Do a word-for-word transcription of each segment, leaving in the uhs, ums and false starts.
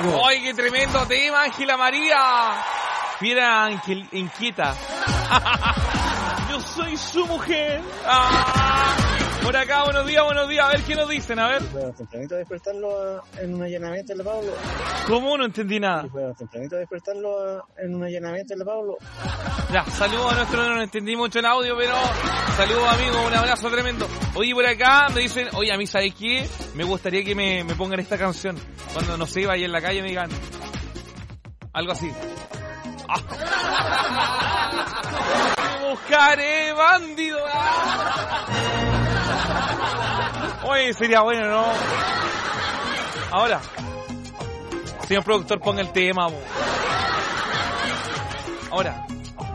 rico. ¡Ay, qué tremendo tema, Ángela María! Fiera Ángel, inquieta. Yo soy su mujer. Ah, por acá, buenos días, buenos días. A ver qué nos dicen, a ver. Bueno, tempranito despertarlo a, en un allanamiento en la Pablo. ¿Cómo? No entendí nada. Bueno, tempranito despertarlo a, en un allanamiento en la Pablo. Ya, saludos a nuestro, no entendí mucho el audio, pero saludos amigos, un abrazo tremendo. Oye, por acá me dicen, oye, a mí, ¿sabes qué? Me gustaría que me, me pongan esta canción. Cuando, no sé, vaya en la calle me digan algo así. Ah. Buscaré bandido. Ah. Oye, sería bueno, ¿no? Ahora, señor productor, ponga el tema. Bo. Ahora.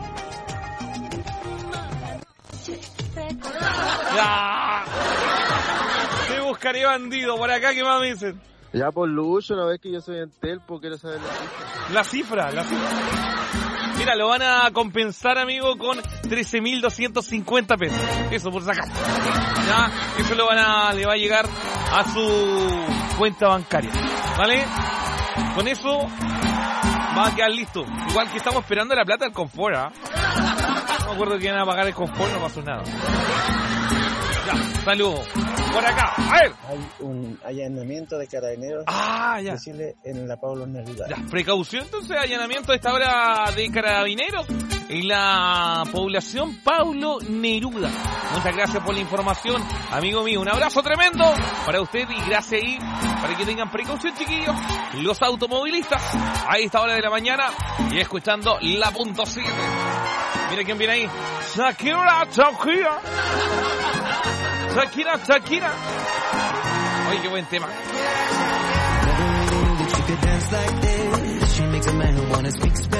¡Ah! Te buscaré bandido. Por acá, ¿qué más me dicen? Ya por Lucho, una vez que yo soy en Telpo, quiero saber la cifra. La cifra, la cifra. Mira, lo van a compensar, amigo, con trece mil doscientos cincuenta pesos. Eso, por sacar. Ya, eso lo van a, le va a llegar a su cuenta bancaria. ¿Vale? Con eso va a quedar listo. Igual que estamos esperando la plata del confort, ¿ah? ¿eh? No me acuerdo que iban a pagar el confort, no pasó nada. Ya, saludos. Por acá, a ver. Hay un allanamiento de carabineros. Ah, ya. Decirle en la Pablo Neruda. Ya, precaución entonces, allanamiento a esta hora de carabineros en la población Pablo Neruda. Muchas gracias por la información, amigo mío. Un abrazo tremendo para usted y gracias ahí para que tengan precaución, chiquillos. Los automovilistas a esta hora de la mañana y escuchando la punto siete. Mira quién viene ahí. Shakira, Shakira. Shakira, Shakira. Oye, qué buen tema. Never really knew that you could dance like this. She makes a man who wanna speak Spanish.